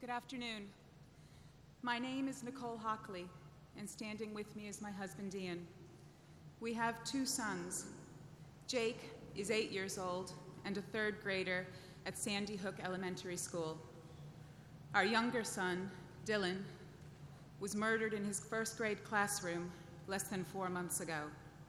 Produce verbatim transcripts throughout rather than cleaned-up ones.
Good afternoon. My name is Nicole Hockley, and standing with me is my husband, Ian. We have two sons. Jake is eight years old and a third grader at Sandy Hook Elementary School. Our younger son, Dylan, was murdered in his first grade classroom less than four months ago.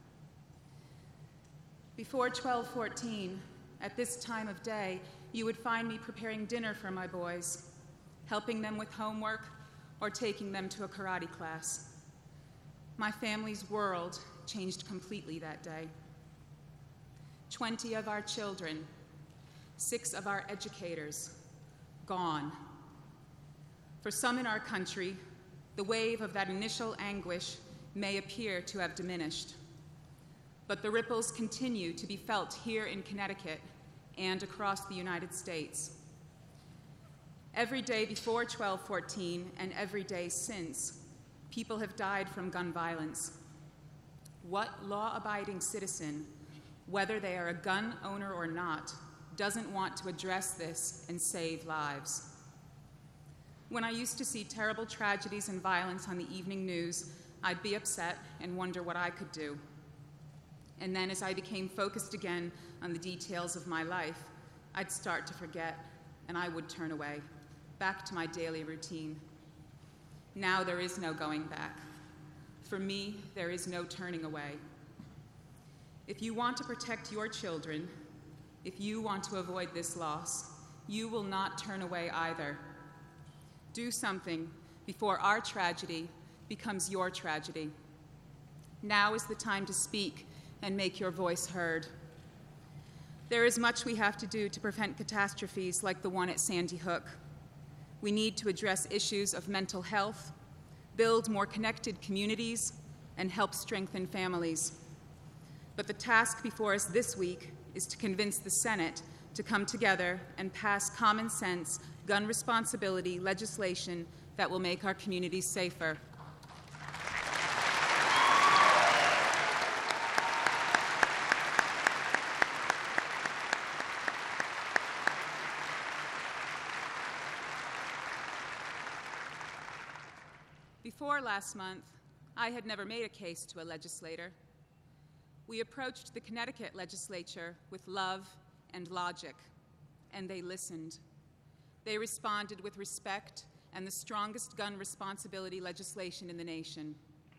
Before twelve fourteen, at this time of day, you would find me preparing dinner for my boys, helping them with homework, or taking them to a karate class. My family's world changed completely that day. Twenty of our children, six of our educators, gone. For some in our country, the wave of that initial anguish may appear to have diminished, but the ripples continue to be felt here in Connecticut and across the United States. Every day before twelve fourteen and every day since, people have died from gun violence. What law-abiding citizen, whether they are a gun owner or not, doesn't want to address this and save lives? When I used to see terrible tragedies and violence on the evening news, I'd be upset and wonder what I could do. And then as I became focused again on the details of my life, I'd start to forget, and I would turn away, back to my daily routine. Now there is no going back. For me, there is no turning away. If you want to protect your children, if you want to avoid this loss, you will not turn away either. Do something before our tragedy becomes your tragedy. Now is the time to speak and make your voice heard. There is much we have to do to prevent catastrophes like the one at Sandy Hook. We need to address issues of mental health, build more connected communities, and help strengthen families. But the task before us this week is to convince the Senate to come together and pass common sense gun responsibility legislation that will make our communities safer. Before last month, I had never made a case to a legislator. We approached the Connecticut legislature with love and logic, and they listened. They responded with respect and the strongest gun responsibility legislation in the nation.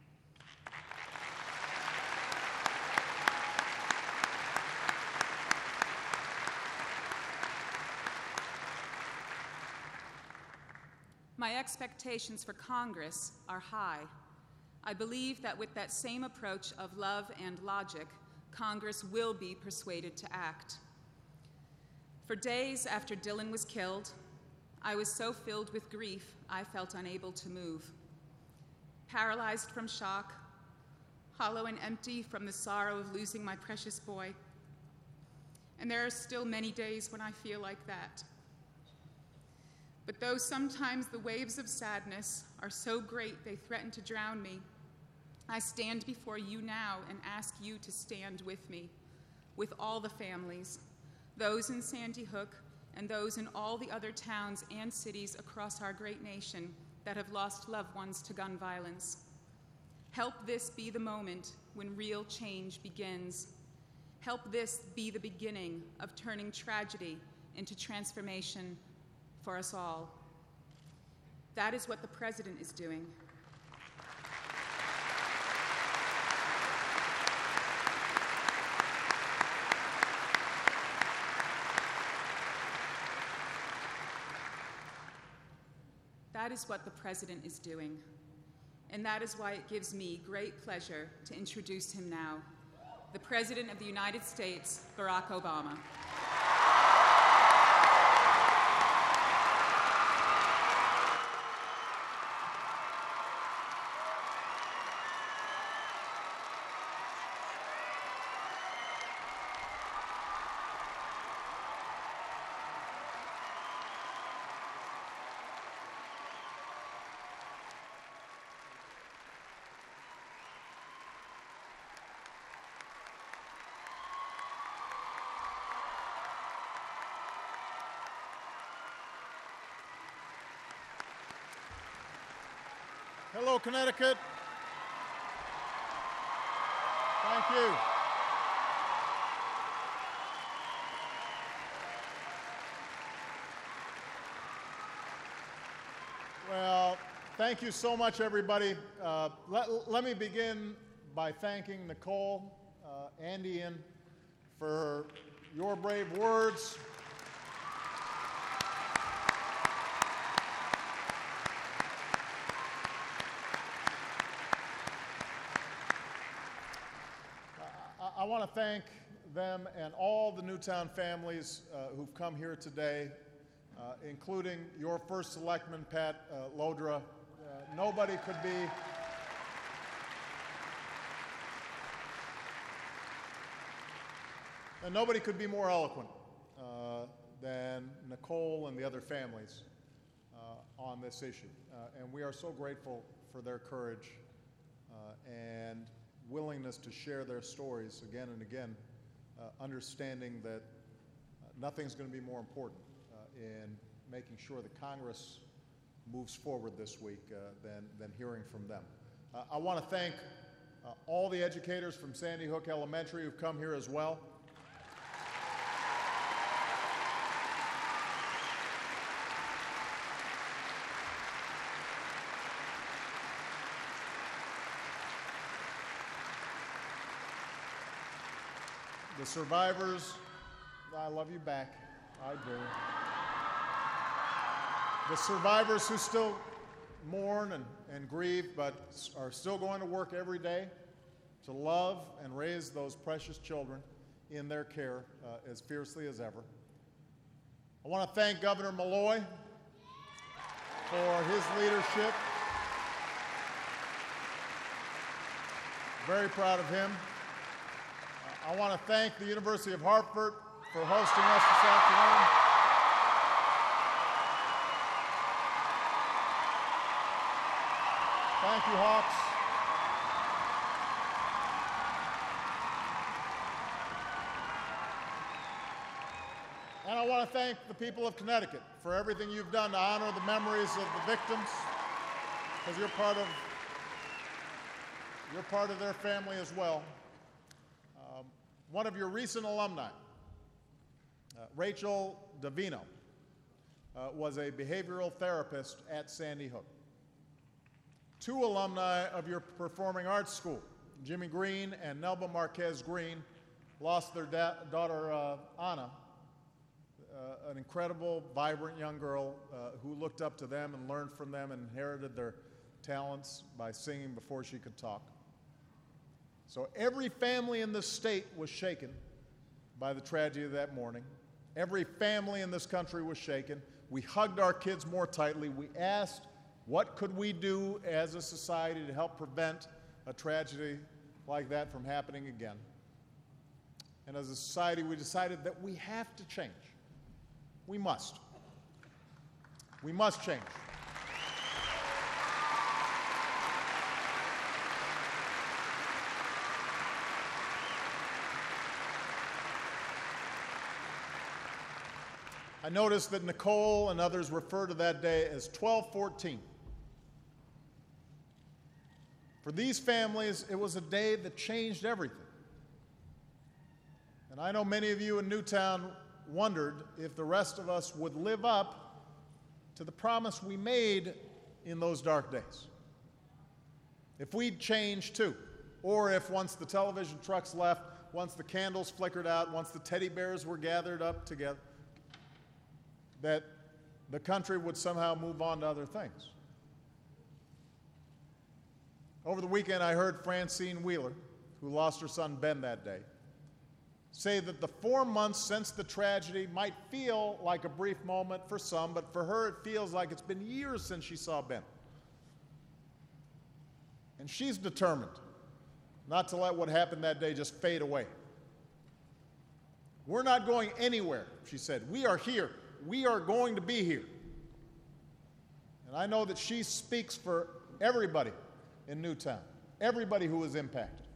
My expectations for Congress are high. I believe that with that same approach of love and logic, Congress will be persuaded to act. For days after Dylan was killed, I was so filled with grief I felt unable to move. Paralyzed from shock, hollow and empty from the sorrow of losing my precious boy. And there are still many days when I feel like that. But though sometimes the waves of sadness are so great they threaten to drown me, I stand before you now and ask you to stand with me, with all the families, those in Sandy Hook and those in all the other towns and cities across our great nation that have lost loved ones to gun violence. Help this be the moment when real change begins. Help this be the beginning of turning tragedy into transformation for us all. That is what the President is doing. That is what the President is doing. And that is why it gives me great pleasure to introduce him now, the President of the United States, Barack Obama. Hello, Connecticut. Thank you. Well, thank you so much, everybody. Uh, let, let me begin by thanking Nicole, uh, and Ian for your brave words. I, I want to thank them and all the Newtown families uh, who've come here today, uh, including your first selectman, Pat uh, Lodra. Uh, nobody could be and nobody could be more eloquent uh, than Nicole and the other families uh, on this issue. Uh, and we are so grateful for their courage uh, and willingness to share their stories again and again, uh, understanding that uh, nothing's going to be more important uh, in making sure that Congress moves forward this week uh, than, than hearing from them. Uh, I want to thank uh, all the educators from Sandy Hook Elementary who've come here as well. The survivors, I love you back, I do. The survivors who still mourn and, and grieve, but are still going to work every day to love and raise those precious children in their care uh, as fiercely as ever. I want to thank Governor Malloy for his leadership. Very proud of him. I want to thank the University of Hartford for hosting us this afternoon. Thank you, Hawks. And I want to thank the people of Connecticut for everything you've done to honor the memories of the victims, because you're part of, you're part of their family as well. One of your recent alumni, uh, Rachel Davino, uh, was a behavioral therapist at Sandy Hook. Two alumni of your performing arts school, Jimmy Green and Nelba Marquez Green, lost their da daughter, uh, Anna, uh, an incredible, vibrant young girl uh, who looked up to them and learned from them and inherited their talents by singing before she could talk. So every family in this state was shaken by the tragedy of that morning. Every family in this country was shaken. We hugged our kids more tightly. We asked, what could we do as a society to help prevent a tragedy like that from happening again? And as a society, we decided that we have to change. We must. We must change. I noticed that Nicole and others refer to that day as twelve fourteen. For these families, it was a day that changed everything. And I know many of you in Newtown wondered if the rest of us would live up to the promise we made in those dark days. If we'd change too, or if once the television trucks left, once the candles flickered out, once the teddy bears were gathered up together, that the country would somehow move on to other things. Over the weekend, I heard Francine Wheeler, who lost her son Ben that day, say that the four months since the tragedy might feel like a brief moment for some, but for her it feels like it's been years since she saw Ben. And she's determined not to let what happened that day just fade away. We're not going anywhere, she said. We are here. We are going to be here. And I know that she speaks for everybody in Newtown, everybody who is impacted.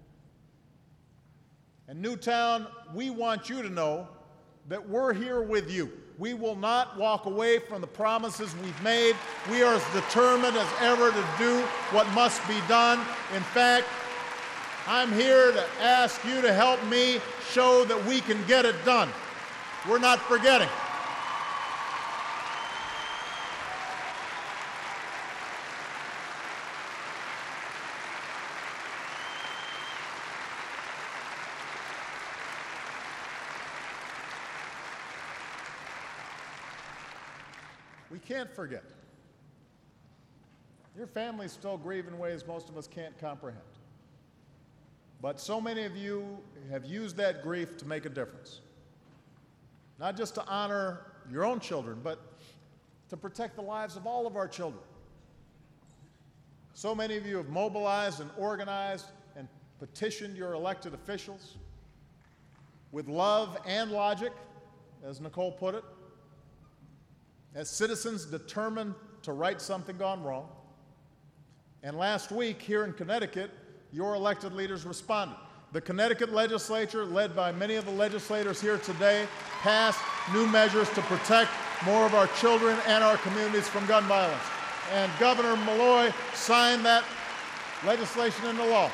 And Newtown, we want you to know that we're here with you. We will not walk away from the promises we've made. We are as determined as ever to do what must be done. In fact, I'm here to ask you to help me show that we can get it done. We're not forgetting. We can't forget. Your families still grieve in ways most of us can't comprehend. But so many of you have used that grief to make a difference. Not just to honor your own children, but to protect the lives of all of our children. So many of you have mobilized and organized and petitioned your elected officials with love and logic, as Nicole put it, as citizens determined to right something gone wrong. And last week here in Connecticut, your elected leaders responded. The Connecticut legislature, led by many of the legislators here today, passed new measures to protect more of our children and our communities from gun violence. And Governor Malloy signed that legislation into law.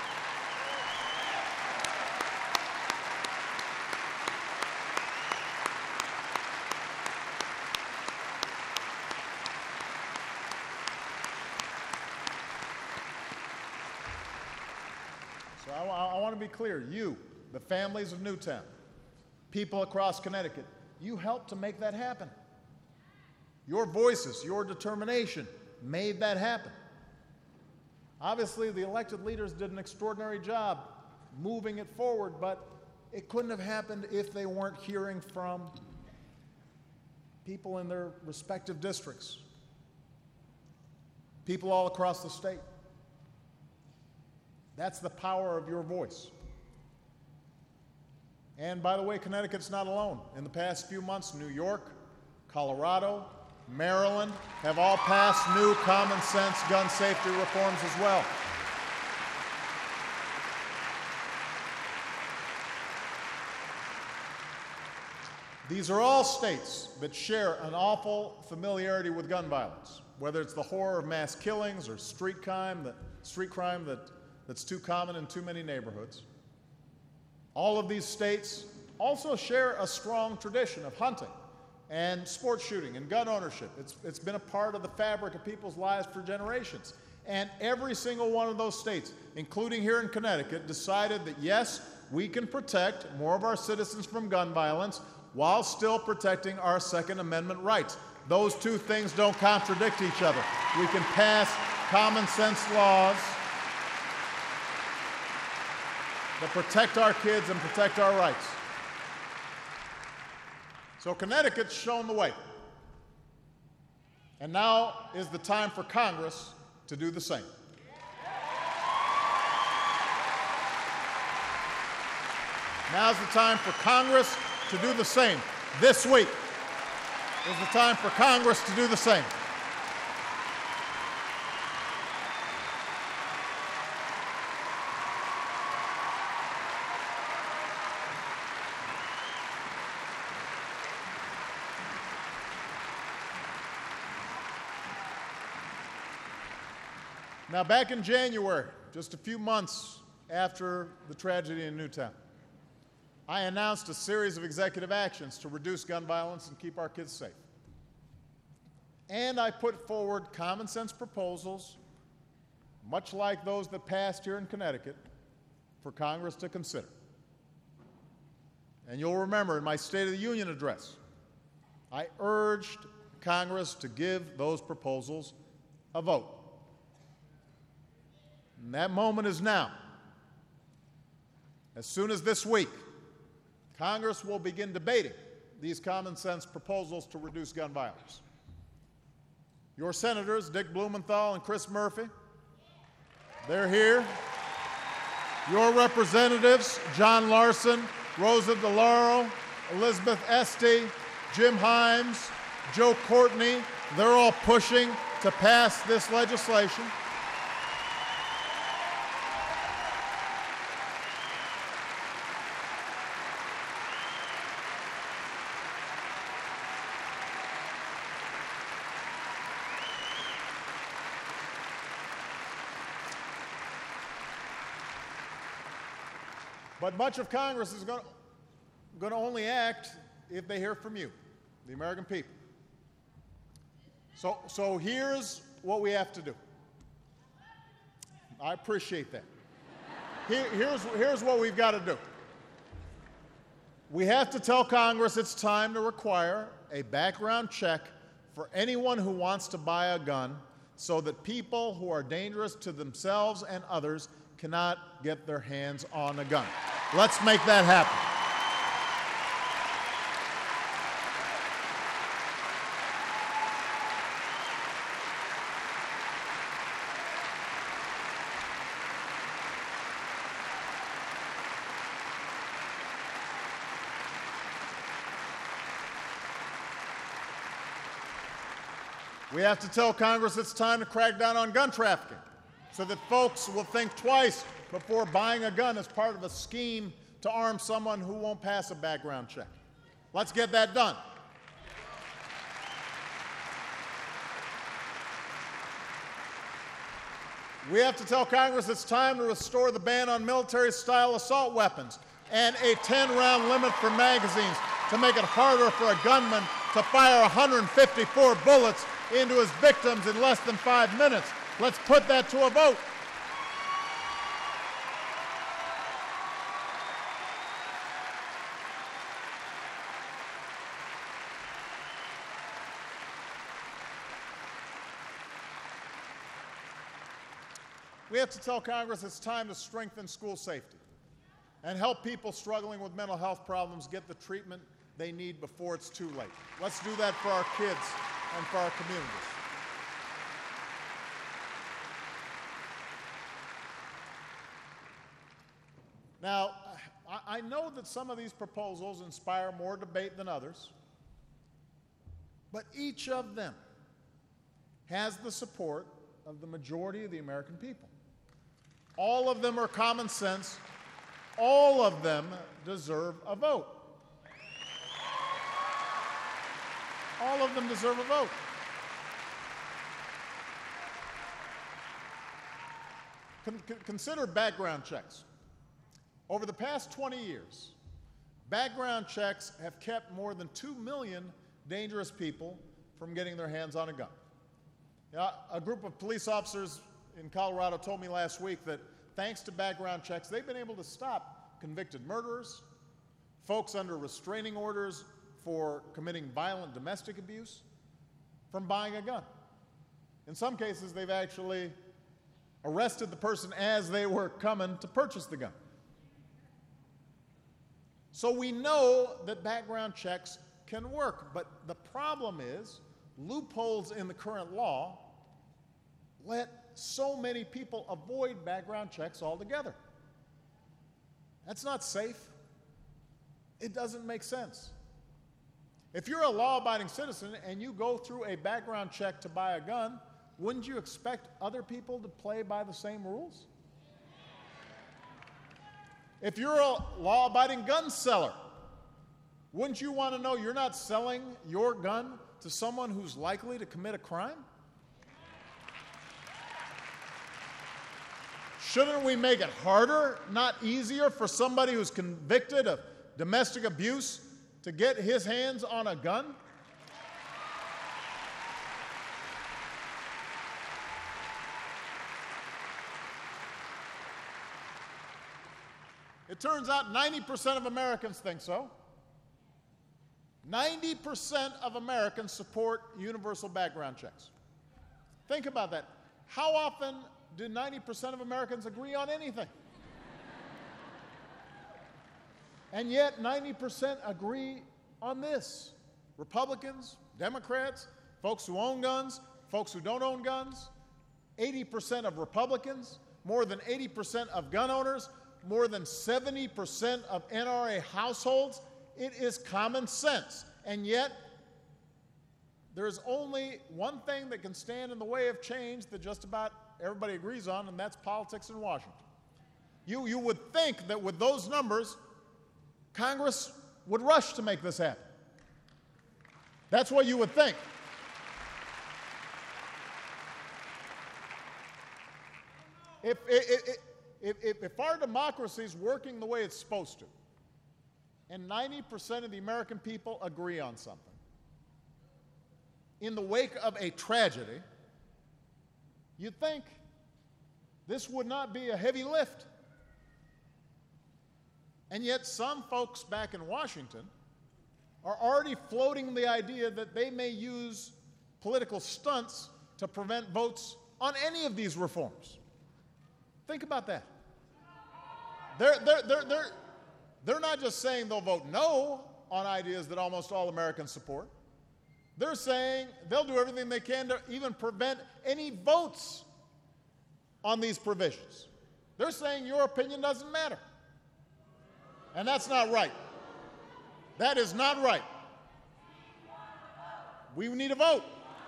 So I, I want to be clear, you, the families of Newtown, people across Connecticut, you helped to make that happen. Your voices, your determination made that happen. Obviously, the elected leaders did an extraordinary job moving it forward, but it couldn't have happened if they weren't hearing from people in their respective districts, people all across the state. That's the power of your voice. And by the way, Connecticut's not alone. In the past few months, New York, Colorado, Maryland have all passed new common sense gun safety reforms as well. These are all states that share an awful familiarity with gun violence, whether it's the horror of mass killings or street crime that, street crime that, that's too common in too many neighborhoods. All of these states also share a strong tradition of hunting and sports shooting and gun ownership. It's, it's been a part of the fabric of people's lives for generations. And every single one of those states, including here in Connecticut, decided that yes, we can protect more of our citizens from gun violence while still protecting our Second Amendment rights. Those two things don't contradict each other. We can pass common sense laws that protect our kids and protect our rights. So Connecticut's shown the way. And now is the time for Congress to do the same. Now's the time for Congress to do the same. This week is the time for Congress to do the same. Now, back in January, just a few months after the tragedy in Newtown, I announced a series of executive actions to reduce gun violence and keep our kids safe. And I put forward common sense proposals, much like those that passed here in Connecticut, for Congress to consider. And you'll remember in my State of the Union address, I urged Congress to give those proposals a vote. And that moment is now. As soon as this week, Congress will begin debating these common sense proposals to reduce gun violence. Your senators, Dick Blumenthal and Chris Murphy, they're here. Your representatives, John Larson, Rosa DeLauro, Elizabeth Esty, Jim Himes, Joe Courtney, they're all pushing to pass this legislation. But much of Congress is going to only act if they hear from you, the American people. So, so here's what we have to do. I appreciate that. Here, here's, here's what we've got to do. We have to tell Congress it's time to require a background check for anyone who wants to buy a gun so that people who are dangerous to themselves and others cannot get their hands on a gun. Let's make that happen. We have to tell Congress it's time to crack down on gun trafficking so that folks will think twice before buying a gun as part of a scheme to arm someone who won't pass a background check. Let's get that done. We have to tell Congress it's time to restore the ban on military-style assault weapons and a ten-round limit for magazines to make it harder for a gunman to fire one hundred fifty-four bullets into his victims in less than five minutes. Let's put that to a vote. We have to tell Congress it's time to strengthen school safety and help people struggling with mental health problems get the treatment they need before it's too late. Let's do that for our kids and for our communities. Now, I know that some of these proposals inspire more debate than others, but each of them has the support of the majority of the American people. All of them are common sense. All of them deserve a vote. All of them deserve a vote. Con- consider background checks. Over the past twenty years, background checks have kept more than two million dangerous people from getting their hands on a gun. Now, a group of police officers in Colorado told me last week that thanks to background checks, they've been able to stop convicted murderers, folks under restraining orders for committing violent domestic abuse, from buying a gun. In some cases, they've actually arrested the person as they were coming to purchase the gun. So we know that background checks can work, but the problem is loopholes in the current law let so many people avoid background checks altogether. That's not safe. It doesn't make sense. If you're a law-abiding citizen and you go through a background check to buy a gun, wouldn't you expect other people to play by the same rules? If you're a law-abiding gun seller, wouldn't you want to know you're not selling your gun to someone who's likely to commit a crime? Shouldn't we make it harder, not easier, for somebody who's convicted of domestic abuse to get his hands on a gun? It turns out ninety percent of Americans think so. ninety percent of Americans support universal background checks. Think about that. How often do ninety percent of Americans agree on anything? And yet ninety percent agree on this. Republicans, Democrats, folks who own guns, folks who don't own guns, eighty percent of Republicans, more than eighty percent of gun owners, more than seventy percent of N R A households. It is common sense. And yet, there's only one thing that can stand in the way of change that just about everybody agrees on, and that's politics in Washington. You, you would think that with those numbers, Congress would rush to make this happen. That's what you would think. If, if, if, if, if our democracy is working the way it's supposed to, and ninety percent of the American people agree on something, in the wake of a tragedy, you'd think this would not be a heavy lift. And yet some folks back in Washington are already floating the idea that they may use political stunts to prevent votes on any of these reforms. Think about that. They're, they're, they're, they're, they're not just saying they'll vote no on ideas that almost all Americans support. They're saying they'll do everything they can to even prevent any votes on these provisions. They're saying your opinion doesn't matter. And that's not right. That is not right. We need a vote.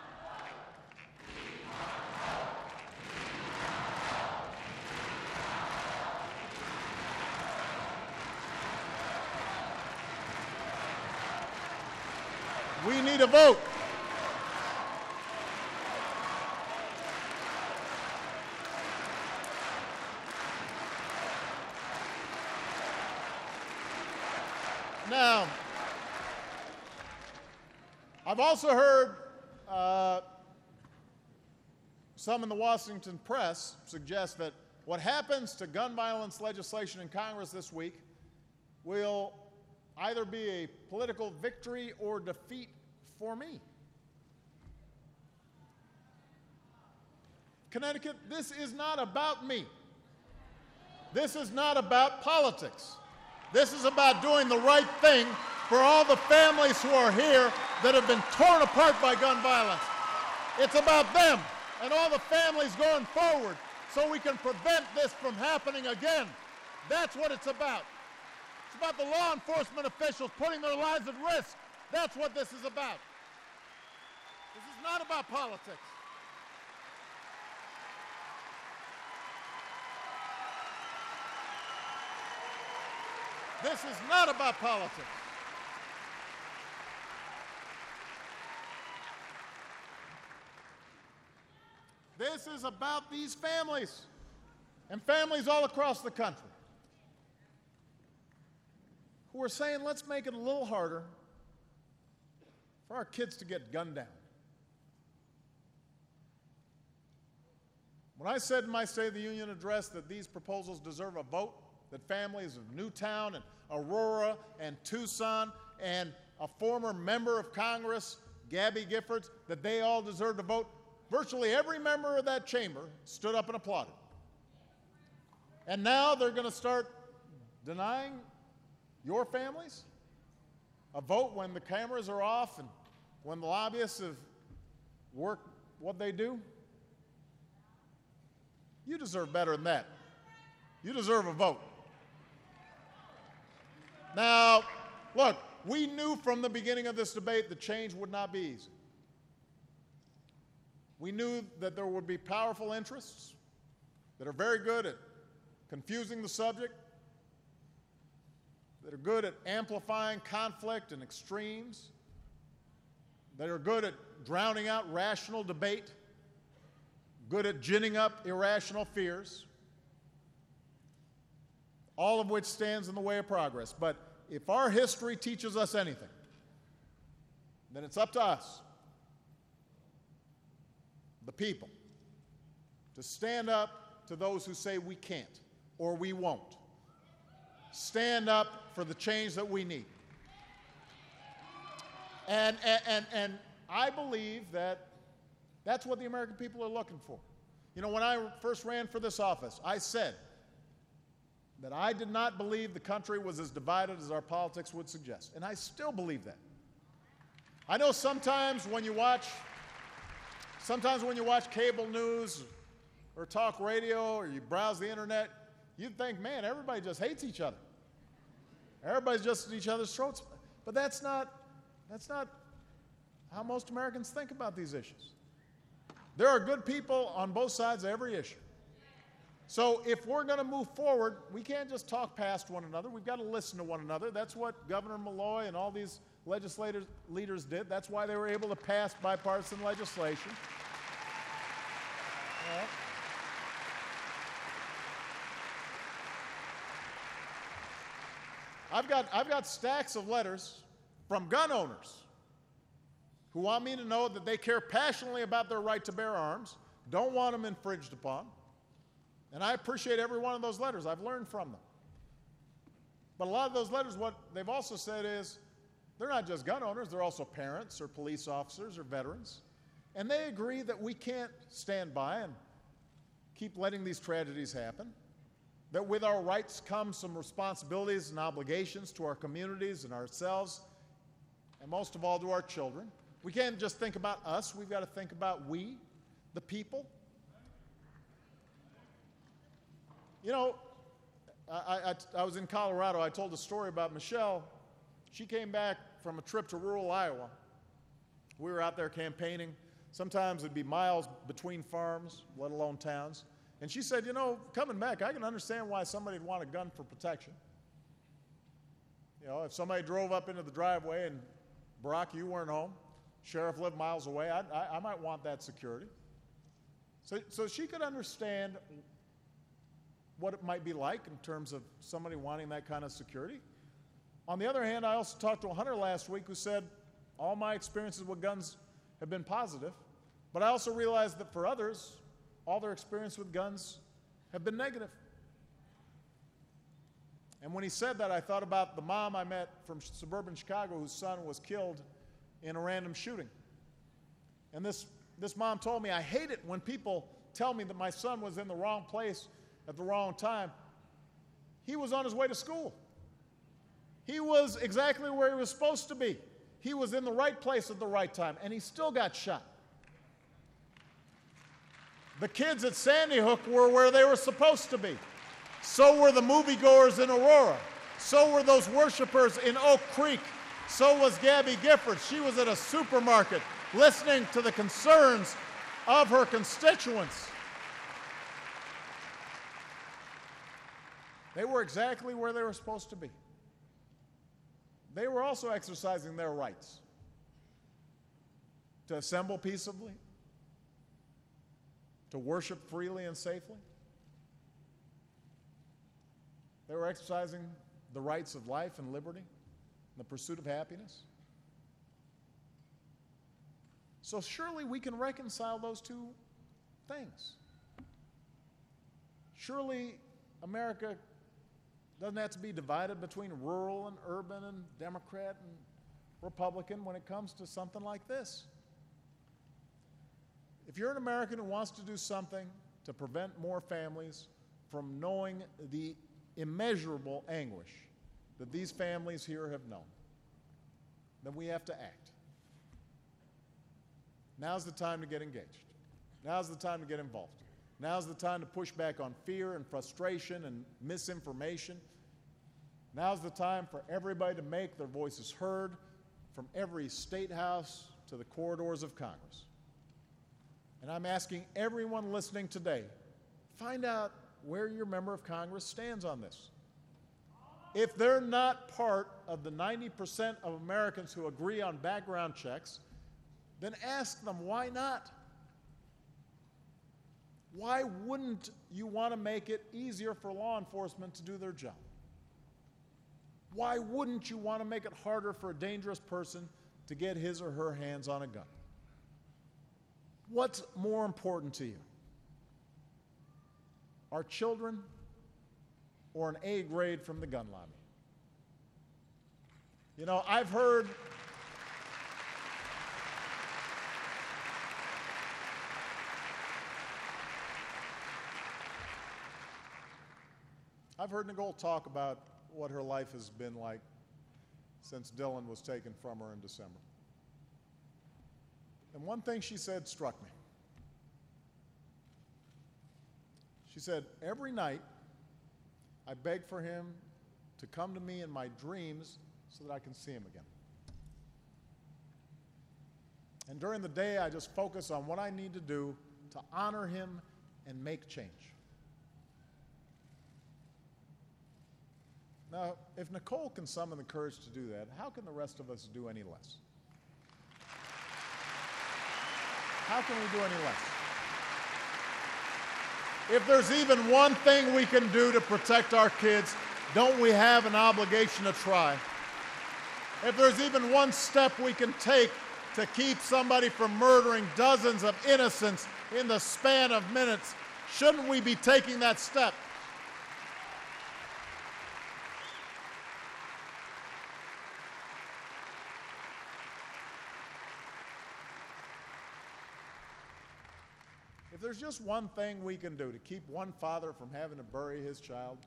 We need a vote. Now, I've also heard uh, some in the Washington press suggest that what happens to gun violence legislation in Congress this week will either be a political victory or defeat for me. Connecticut, this is not about me. This is not about politics. This is about doing the right thing for all the families who are here that have been torn apart by gun violence. It's about them and all the families going forward so we can prevent this from happening again. That's what it's about. It's about the law enforcement officials putting their lives at risk. That's what this is about. This is not about politics. This is not about politics. This is about these families and families all across the country who are saying, let's make it a little harder for our kids to get gunned down. When I said in my State of the Union address that these proposals deserve a vote, that families of Newtown and Aurora and Tucson and a former member of Congress, Gabby Giffords, that they all deserve to vote, virtually every member of that chamber stood up and applauded. And now they're going to start denying your families a vote when the cameras are off and when the lobbyists have worked what they do? You deserve better than that. You deserve a vote. Now, look, we knew from the beginning of this debate that change would not be easy. We knew that there would be powerful interests that are very good at confusing the subject, that are good at amplifying conflict and extremes, that are good at drowning out rational debate, good at ginning up irrational fears, all of which stands in the way of progress. But if our history teaches us anything, then it's up to us, the people, to stand up to those who say we can't or we won't. Stand up for the change that we need. And, and, and, and I believe that that's what the American people are looking for. You know, when I first ran for this office, I said that I did not believe the country was as divided as our politics would suggest. And I still believe that. I know sometimes when you watch, sometimes when you watch cable news or talk radio or you browse the internet, you think, man, everybody just hates each other. Everybody's just at each other's throats. But that's not, that's not how most Americans think about these issues. There are good people on both sides of every issue. So if we're going to move forward, we can't just talk past one another. We've got to listen to one another. That's what Governor Malloy and all these legislators, leaders did. That's why they were able to pass bipartisan legislation. All right. I've got, I've got stacks of letters from gun owners who want me to know that they care passionately about their right to bear arms, don't want them infringed upon, and I appreciate every one of those letters. I've learned from them. But a lot of those letters, what they've also said is, they're not just gun owners, they're also parents or police officers or veterans. And they agree that we can't stand by and keep letting these tragedies happen, that with our rights come some responsibilities and obligations to our communities and ourselves, and most of all to our children. We can't just think about us, we've got to think about we, the people. You know, I, I, I was in Colorado. I told a story about Michelle. She came back from a trip to rural Iowa. We were out there campaigning. Sometimes it'd be miles between farms, let alone towns. And she said, you know, coming back, I can understand why somebody'd want a gun for protection. You know, if somebody drove up into the driveway and, Barack, you weren't home, sheriff lived miles away, I, I, I might want that security. So, so she could understand what it might be like in terms of somebody wanting that kind of security. On the other hand, I also talked to a hunter last week who said, all my experiences with guns have been positive, but I also realized that for others, all their experience with guns have been negative. And when he said that, I thought about the mom I met from suburban Chicago whose son was killed in a random shooting. And this, this mom told me, I hate it when people tell me that my son was in the wrong place at the wrong time. He was on his way to school. He was exactly where he was supposed to be. He was in the right place at the right time, and he still got shot. The kids at Sandy Hook were where they were supposed to be. So were the moviegoers in Aurora. So were those worshipers in Oak Creek. So was Gabby Gifford. She was at a supermarket listening to the concerns of her constituents. They were exactly where they were supposed to be. They were also exercising their rights to assemble peaceably, to worship freely and safely. They were exercising the rights of life and liberty, and the pursuit of happiness. So surely we can reconcile those two things. Surely America doesn't have to be divided between rural and urban and Democrat and Republican when it comes to something like this. If you're an American who wants to do something to prevent more families from knowing the immeasurable anguish that these families here have known, then we have to act. Now's the time to get engaged. Now's the time to get involved. Now's the time to push back on fear and frustration and misinformation. Now's the time for everybody to make their voices heard from every state house to the corridors of Congress. And I'm asking everyone listening today, find out where your member of Congress stands on this. If they're not part of the ninety percent of Americans who agree on background checks, then ask them why not. Why wouldn't you want to make it easier for law enforcement to do their job? Why wouldn't you want to make it harder for a dangerous person to get his or her hands on a gun? What's more important to you? Our children or an A grade from the gun lobby? You know, I've heard I've heard Nicole talk about what her life has been like since Dylan was taken from her in December. And one thing she said struck me. She said, every night I beg for him to come to me in my dreams so that I can see him again. And during the day, I just focus on what I need to do to honor him and make change. Now, if Nicole can summon the courage to do that, how can the rest of us do any less? How can we do any less? If there's even one thing we can do to protect our kids, don't we have an obligation to try? If there's even one step we can take to keep somebody from murdering dozens of innocents in the span of minutes, shouldn't we be taking that step? If there's just one thing we can do to keep one father from having to bury his child,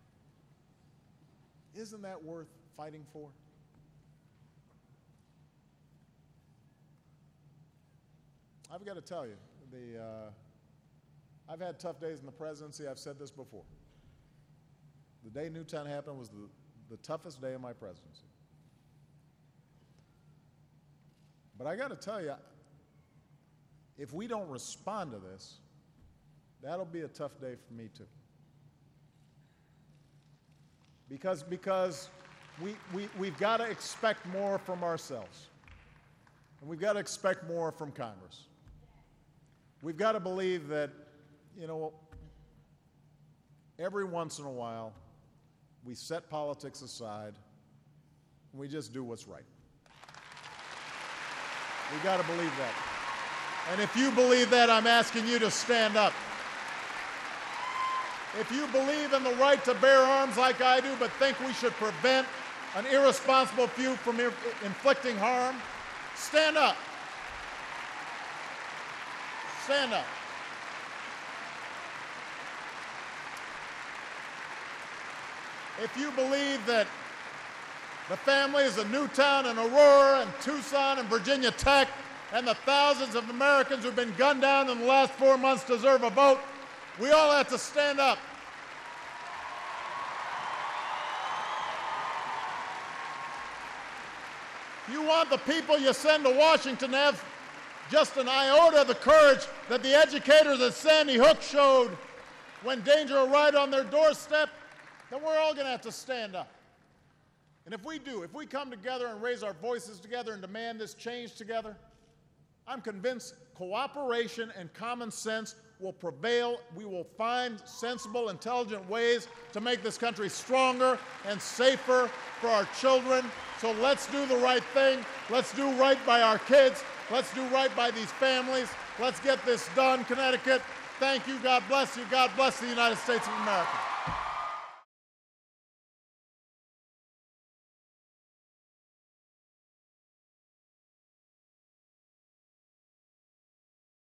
isn't that worth fighting for? I've got to tell you, the, uh, I've had tough days in the presidency. I've said this before. The day Newtown happened was the, the toughest day of my presidency. But I got to tell you, if we don't respond to this, that'll be a tough day for me too. Because, because we, we, we've got to expect more from ourselves. And we've got to expect more from Congress. We've got to believe that, you know, every once in a while, we set politics aside and we just do what's right. We've got to believe that. And if you believe that, I'm asking you to stand up. If you believe in the right to bear arms like I do, but think we should prevent an irresponsible few from inflicting harm, stand up. Stand up. If you believe that the families of Newtown and Aurora and Tucson and Virginia Tech and the thousands of Americans who've been gunned down in the last four months deserve a vote, we all have to stand up. You want the people you send to Washington to have just an iota of the courage that the educators at Sandy Hook showed when danger arrived on their doorstep, then we're all going to have to stand up. And if we do, if we come together and raise our voices together and demand this change together, I'm convinced cooperation and common sense will prevail. We will find sensible, intelligent ways to make this country stronger and safer for our children. So let's do the right thing. Let's do right by our kids. Let's do right by these families. Let's get this done, Connecticut. Thank you. God bless you. God bless the United States of America.